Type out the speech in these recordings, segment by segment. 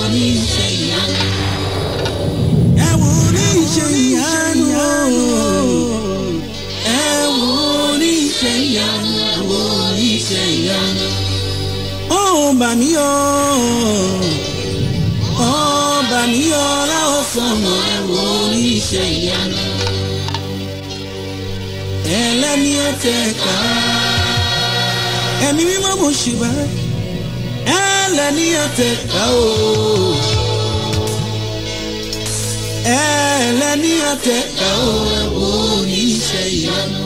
oníṣẹ́ ìyanu. Ẹ wo oníṣẹ́ ìyanu. Ẹ wo oníṣẹ́ ìyanu. Ẹ wo oníṣẹ́ ìyanu. Ó bà mí o. Ó bà mí o láwọ̀ sọ̀mọ́. Ẹ wo oníṣẹ́ ìyanu. Ẹlẹ́ni ọ̀tẹ̀ ká. Ẹ̀mí mímọ́ mo ṣùgbà. Ẹlẹ́ni ọ̀tẹ̀ ká o. Ẹlẹ́ni ọ̀tẹ̀ ká o. Ẹ wo oníṣẹ́ ìyanu.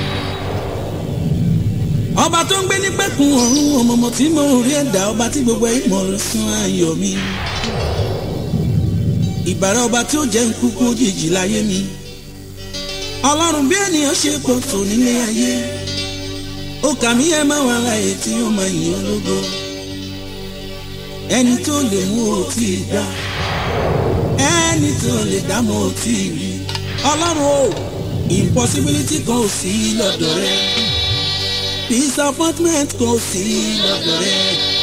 Ọba tó ń gbé ní pẹ̀kun ọ̀run ọmọọmọ tí mo rí ẹ̀dá ọba tí gbogbo ìmọ̀ sún ayọ̀ mi. Ìbàrá ọba tí ó jẹ́ nkúkú òjijì láyé mi. Ọlọ́run bí ènìyàn ṣe pọ̀ tó nílé ayé. Ó kà mí ẹ máa wà láyé tí ó máa yìn ológo. Ẹni tó lè mú òtí dá. Ẹni tó lè dá mọ́ òtí rí. Ọlọ́run o, impossibility kan ò sí lọ́dọ̀ rẹ. Disappointment kan ò sí lọ́dọ̀ rẹ.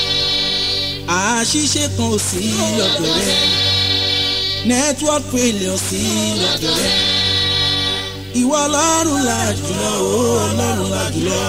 Àṣìṣe kan ò sí lọ́dọ̀ rẹ. Network failure sí lọ́dọ̀ rẹ. Ìwọ Ọlọ́run la jùlọ, o Ọlọ́run la jùlọ.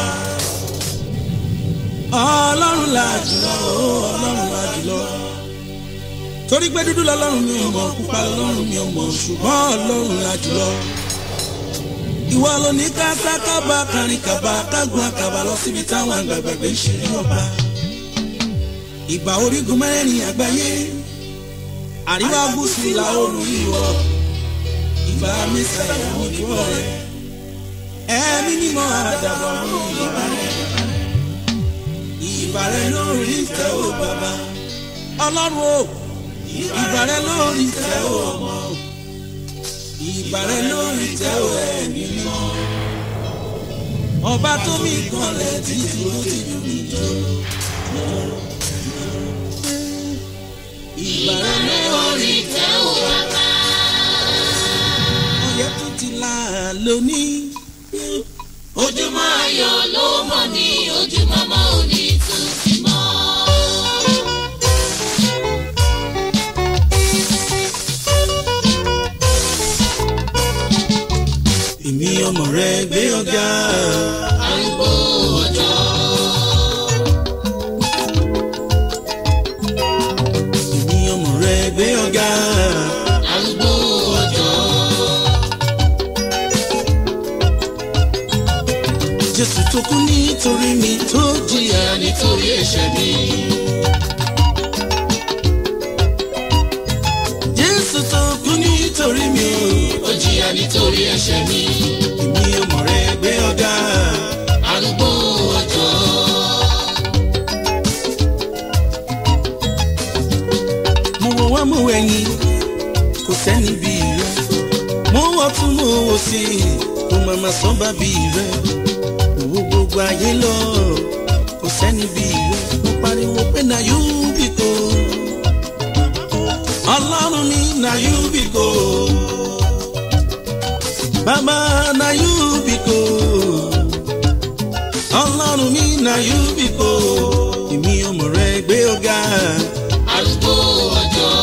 Ọlọ́run la jùlọ, o Ọlọ́run la jùlọ. Torí pé dúdú lọ́lọ́run mi ò mọ̀, pupa lọ́lọ́run mi ò mọ̀, ṣùgbọ́n Ọlọ́run la jùlọ. Ìwọ ló ní ká sákábà kárin kàbà kágun àkàbà lọ síbi táwọn àgbàgbà ń ṣe ọba. Ìbà orígun mẹ́rẹ̀ẹ̀rin àgbáyé. Àríwá gúúsù ìlà oòrùn ìwọ̀. Ìbà mẹ́sàáyà òdìbò rẹ̀. Ẹ̀mí mímọ́ àdàbọ̀ ọ̀run ìbà rẹ̀. Ìbà rẹ̀ lórí ìtẹ́ o bàbá. Ọlọ́run o, ìbà rẹ̀ lórí ìtẹ́ o ọmọ. Ìbà rẹ̀ lórí ìtẹ́ o ẹ̀mí mímọ́. Ọba tó mí kanlẹ̀ títí ó ti dùn mí jọ. Ìbà rẹ̀ lórí ìtẹ́ o bàbá. Ọyẹ́ tó ti là lónìí. Ojúmọ́ ayọ̀ ló mọ̀ ní ojúmọ́ mọ́ òní tún ti mọ́. Èmi ọmọ rẹ gbé ọ̀gá. Arúgbó ọjọ́. Èmi ọmọ rẹ gbé ọ̀gá. Arúgbó ọjọ́. Jésù tó kú nítorí mi tó jìyà Nítorí ẹ̀ṣẹ̀ mi. Jésù tó kú nítorí mi Ó jìyà nítorí ẹ̀ṣẹ̀ mi. èmi ọmọ rẹ gbé ọ̀gá. Arúgbó ọjọ́. Mo wọ wá mo wẹ̀yìn kò sẹ́ni bí rẹ. Mo wọ tún mo wò sí kò màmá sán bá bí rẹ. Owó gbogbo ayé lọ kò sẹ́ni bí rẹ. Mo pariwo pé na you be go. Ọlọ́run mi na you be go. Bàbá na you be go. Ọlọ́run mi na you be go. Èmi ọmọ rẹ gbé ọ̀gá. Arúgbó ọjọ́.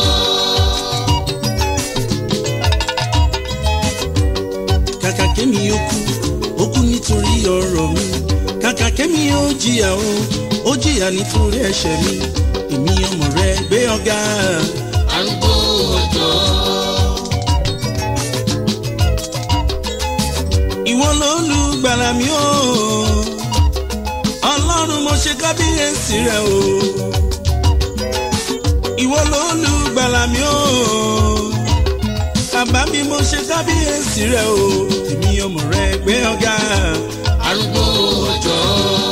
Kàkà kémi ó kú nítorí ọ̀rọ̀ mi. Kàkà kémi ó jìyà nítorí ẹ̀ṣẹ̀ mi. Èmi ọmọ rẹ gbé ọ̀gá. Arúgbó ọjọ́. Ìwọ lolùgbàlà mi o. Ọlọ́run mo ṣe kábíyèsí rẹ o. Ìwọ lolùgbàlà mi o. Bàbá mi mo ṣe kábíyèsí rẹ o. Èmi ọmọ rẹ gbé ọ̀gá. Arúgbó ọjọ́.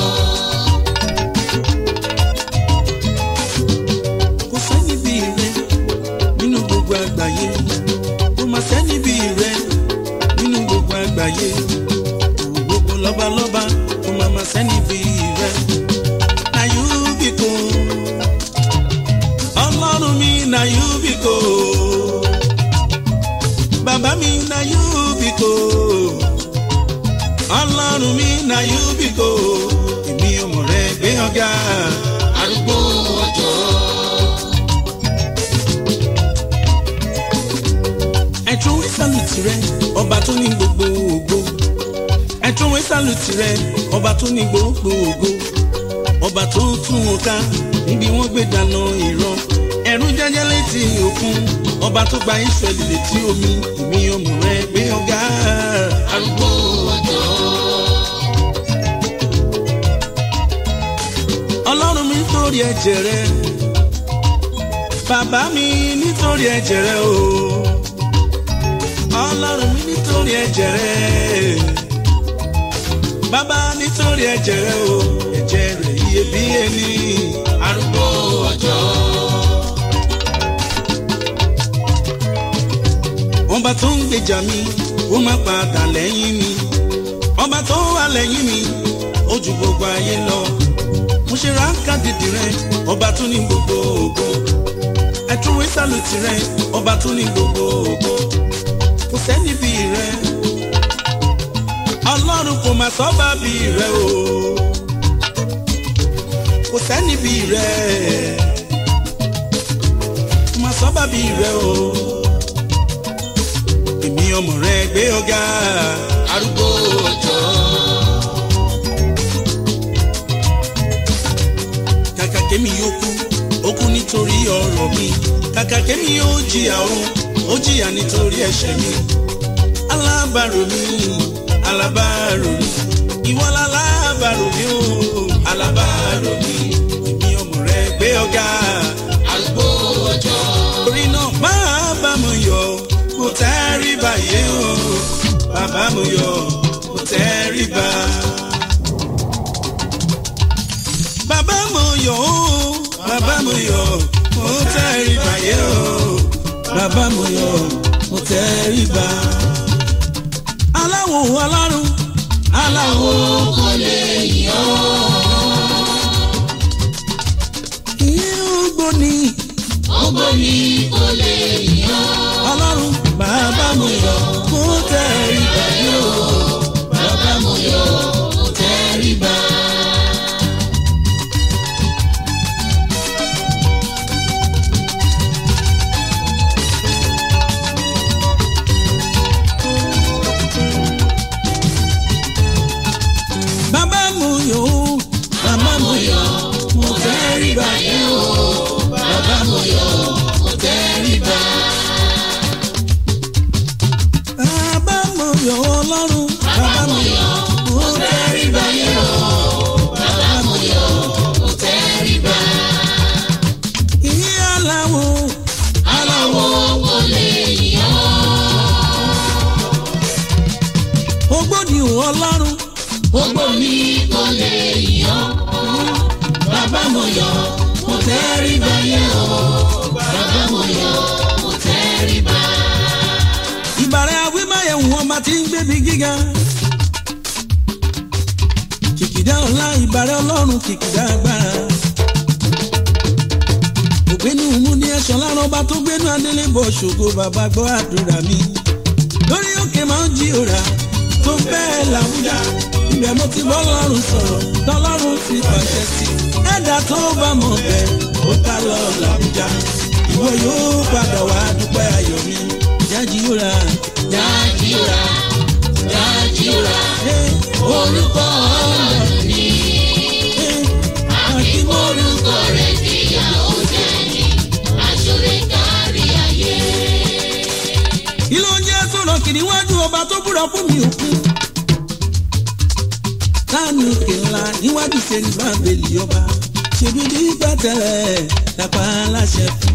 Kò sẹ́ni bí rẹ nínú gbogbo àgbáyé. Kò má sẹ́ni bí rẹ nínú gbogbo àgbáyé. Gbogbo lọ́balọ́ba kò má sẹ́ni bí rẹ. Na you be go. Ọlọ́run mi na you be go. Bàbá mi na you be go. Ọlọ́run mi na you be go. Èmi ọmọ rẹ gbé ọ̀gá. Arúgbó ọjọ́. tirẹ̀ ọba tó ní gbogbo ògo. ẹ tún wí sálùtì rẹ̀ ọba tó ní gbogbo ògo. ọba tó tún wọn ká níbi wọ́n gbé dáná ìran. ẹ̀rù jẹ́jẹ́ létí òkun ọba tó gba Ísírẹ́lì létí omi. èmi ọmọ rẹ gbé ọ̀gá. arúgbó ọjọ́. ọlọ́run mi nítorí ẹ̀jẹ̀ rẹ bàbá mi nítorí ẹ̀jẹ̀ rẹ o. ọlọ́run mi nítorí ẹ̀jẹ̀ rẹ bàbá nítorí ẹ̀jẹ̀ rẹ o. ẹ̀jẹ̀ rẹ iyebíye ni. arúgbó ọjọ́. ọba tó ń gbèjà mi ó má padà lẹ́yìn mi. ọba tó wà lẹ́yìn mi ó ju gbogbo ayé lọ. mo ṣe ráńkà dìdì rẹ ọba tó ní gbogbo ògo. ẹ tún wí sálùtì rẹ ọba tó ní gbogbo ògo. kò sẹ́ni bí rẹ ọlọ́run kò má sọ́ba bí rẹ o. kò sẹ́ni bí rẹ kò má sọ́ba bí rẹ o. èmi ọmọ rẹ gbé ọ̀gá. arúgbó ọjọ́. kàkà kémi yóò kú ó kú nítorí ọ̀rọ̀ mi. kàkà kémi yóò jìyà ó jìyà nítorí ẹ̀ṣẹ̀ mi. alábàárò mi alábàárò mi ìwọ lálábàárò mi o. alábàárò mi èmi ọmọ rẹ gbé ọ̀gá. arúgbó ọjọ́. orí náà máa bá mo yọ̀ mo tẹ́rí báyé o. bàbá mo yọ̀ mo tẹ́rí bá. bàbá mo yọ̀ o. bàbá mo yọ̀ mo tẹ́rí báyé o. bàbá mo yọ̀ mo tẹ́rí bá. aláwo alárùn aláwo kò lè yọ. ìyẹn ògbóni ògbóni kò lè yọ. ọlọ́run bàbá mo yọ̀ mo tẹ́rí báyé o. bàbá mo yọ̀ mo tẹríba. bàbá mo yọ̀ o. bàbá mo yọ̀ mo tẹ́rí báyé o. bàbá mo yọ̀ mo tẹríba. bàbá mo yọ̀ ọlọ́run. bàbá mo yọ̀ mo tẹríba yé o. bàbá mo yọ̀ mo tẹríba. ìyẹn aláwo aláwo kò lè yọ. ògbóni ọlọ́run. ògbóni kò lè yọ. bàbá mo yọ̀ mo tẹríba yé o. bàbá mo yọ̀ mo tẹríba. ìbàrẹ̀ awímáyẹ̀wò ọmọ tí ń gbébi gíga. kìkìdá ọlá ìbàrẹ̀ ọlọ́run kìkìdá agbára. ògbénu mú ní ẹ̀ṣọ́ lára ọba tó gbénu adélébọ̀ ṣògo bàbá gbọ́ àdúrà mi. lórí òkè máa ń jí òrà tó bẹ́ẹ̀ làwùjá. ibẹ̀ mo ti bọ́ lọ́rùn sọ̀rọ̀ tọ́lọ́run ti pàṣẹ sí. ẹ̀dá tó bá mọ̀ bẹ́ẹ̀ ó ká lọ làwùjá. ìwọ yóò padà wá dúpẹ́ ayọ̀ mi. jájíúra jájíúra jájíúra orúkọ ọlọ́run ni. àti mórúkọ rẹ̀ níyà ó jẹ́ ní aṣọ́rẹ́ kárí ayé. kí ló ń jẹ́ sọ̀rọ̀ kì níwájú ọba tó búra fún mi òkú. táàmì òkè ńlá níwájú sẹ́ni bábélì ọba. ṣèbí nígbà tẹ́lẹ̀ lápá aláṣẹ fún.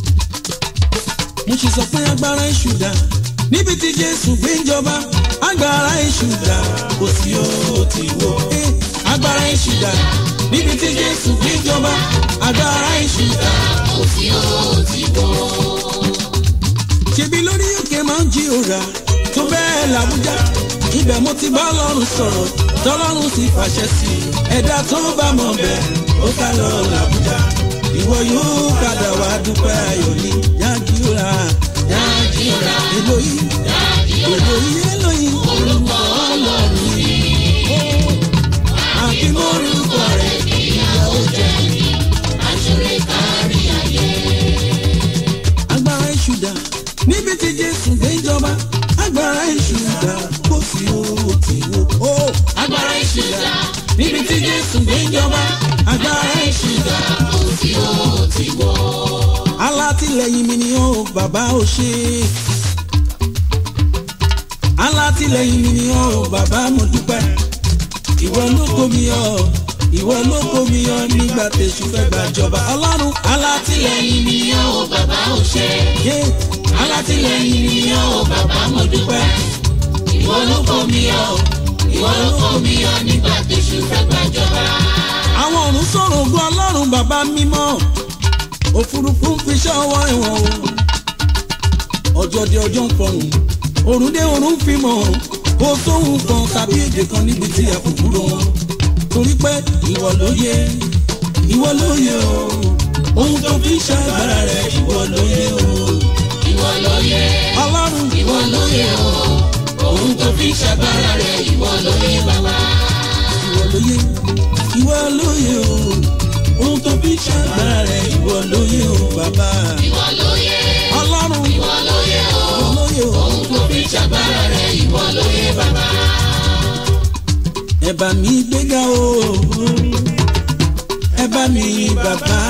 mo sì sọ pé agbára èṣù dà níbi tí Jésù gbé ń jọba. agbára èṣù dà kò sí ó ti wó. agbára èṣù dà níbi tí Jésù gbé ń jọba. agbára èṣù dà kò sí ó ti wó. ṣebí lórí òkè máa ń jí òrà tó bẹ́ẹ̀ làbújá. ibẹ̀ mo ti bá Ọlọ́run sọ̀rọ̀ tọ́lọ́run sì fàṣẹ sí. ẹ̀dá tó bá mọ̀ bẹ́ẹ̀ ó ká lọ làbújá. ìwọ yóò padà wá dúpẹ́ ayọ̀ ní jájíúra jájíúra Èlòyí jájíúra Èlòyí orúkọ ọlọ́run ni. àti mórúkọ rẹ̀ níyà ó jẹ́ ní aṣọ́rẹ́ kárí ayé. agbára èṣù dà níbi tí Jésù gbé ń jọba. agbára ìṣúdà kò sí owó tí wo. agbára ìṣúdà níbi tí Jésù gbé jọba. agbára ìṣúdà kò sí owó tí wo. alátìlẹ́yìn mi ni ó bàbá ò ṣe. alátìlẹ́yìn mi ni ó bàbá mo dúpẹ́. ìwọ ló kó mi yọ, ìwọ ló kó mi yọ nígbà tèṣù fẹ́ gbàjọba. ọlọ́run alátìlẹ́yìn mi ni ó bàbá ò ṣe. alátìlẹ́yìn mi ni ó bàbá mo dúpẹ́. ìwọ ló kó mi yọ, ìwọ ló kó mi yọ nígbà tèṣù fẹ́ gbàjọba. àwọn ọ̀run sọ̀rọ̀ ògo ọlọ́run bàbá mímọ́. òfurufú ń fi ṣọ́wọ́ ẹ̀wọ̀n o. ọjọ́ dé ọjọ́ ń fọhùn, òrùn dé òrùn fi mọ̀. kò sóhun kan tàbí èdè kan níbi tí a kò kúrò wọn. torí pé ìwọ ló yẹ, ìwọ ló yẹ o. ohun tó fi ṣàgbára rẹ ìwọ ló yẹ o. ìwọ ló yẹ ọlọ́run ìwọ ló yẹ o. ohun tó fi ṣàgbára rẹ ìwọ ló yẹ bàbá. ìwọ ló yẹ, ìwọ ló yẹ o. ohun tó fi ṣàgbára rẹ ìwọ ló yẹ o bàbá. ìwọ ló yẹ ọlọ́run ìwọ ló yẹ o. ìwọ ló yẹ o. ohun tó fi ṣàgbára rẹ ìwọ ló yẹ bàbá. ẹ bá mi gbéga o, ẹ bá mi bàbá.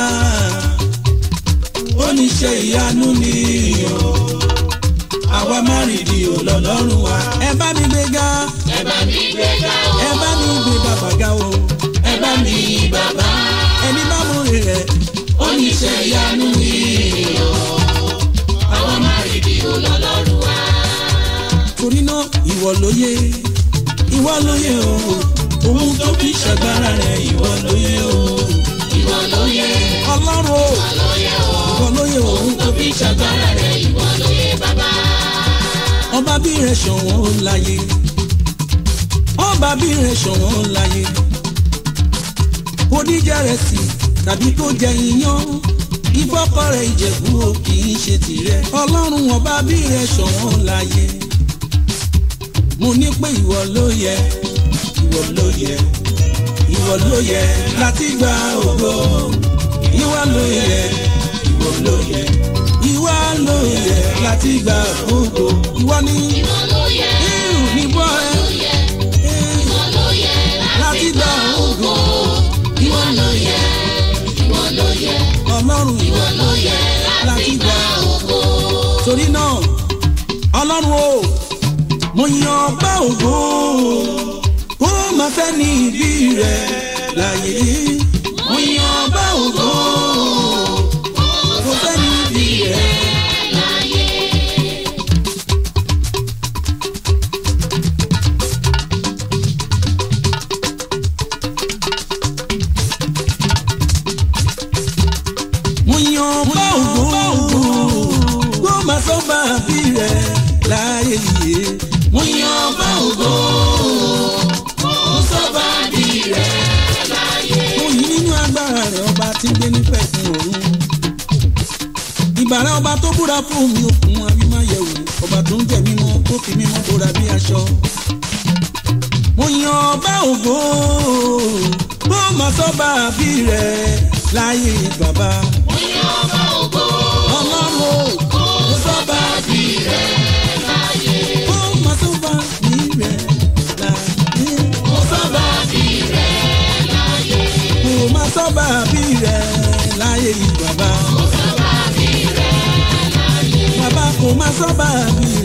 oníṣẹ́ ìyanu ni o, àwa má rìndì ò lọ́lọ́run wa. ẹ bá mi gbéga, ẹ bá mi gbéga o. ẹ bá mi gbé bàbá ga o. ẹ bá mi bàbá. ẹni bá mú rẹ̀ oníṣẹ́ ìyanu ni o, àwa má rìndì ò lọ́lọ́run wa. torí náà ìwọ ló yẹ, ìwọ ló yẹ o. ohun tó fi ṣàgbára rẹ ìwọ ló yẹ o. ìwọ ló yẹ ọlọ́run o, ìwọ ló yẹ o. ìwọ ló yẹ o. ohun tó fi ṣàgbára rẹ ìwọ ló yẹ bàbá. ọba bí rẹ ṣọ̀wọ́n láyé, ọba bí rẹ ṣọ̀wọ́n láyé. oníjẹ rẹ sí tàbí kó jẹ iyán, ìfọkọ rẹ ìjẹ̀bú o kì í ṣe tirẹ̀. ọlọ́run ọba bí rẹ ṣọ̀wọ́n láyé. mo ní pé ìwọ ló yẹ, ìwọ ló yẹ, ìwọ ló yẹ láti gba ògo. ìwọ ló yẹ, ìwọ ló yẹ, ìwọ ló yẹ láti gba ògo. ìwọ ni ìwọ ló yẹ irun níbọ̀ ẹ ìwọ ló yẹ láti gba ògo. ìwọ ló yẹ ìwọ ló yẹ ọlọ́run ìwọ ló yẹ láti gba ògo. torí náà ọlọ́run o, mo yan ọba ògo. kó má fẹ́ ní ibi rẹ̀ láyé. mo yan ọba ògo. kó fẹ́ ní ibi rẹ̀ láyé. mo yan ọba ògo. kó má sọ́ba bí rẹ̀ láyé yìí. mo yan ọba ògo. mo sọ́ba bí rẹ̀ láyé. mo yìn nínú agbára rẹ̀ ọba tí ń gbé ní pẹ̀sìn òru. ìbàrá ọba tó búra fún mi òkun abímáyẹ̀wò. ọba tó ń jẹ mímọ́ tó fi mímọ́ bóra bí aṣọ. mo yan ọba ògo. bó má sọ́ba bí rẹ̀ láyé bàbá. mo yan ọba ògo. ọlọ́run o, mo sọ́ba bí rẹ̀ láyé. bó má sọ́ba bí rẹ̀ láyé. mo sọ́ba bí rẹ̀ láyé. bó má sọ́ba bí rẹ̀ láyé bàbá. mo sọ́ba bí rẹ̀ láyé. bàbá kò má sọ́ba bí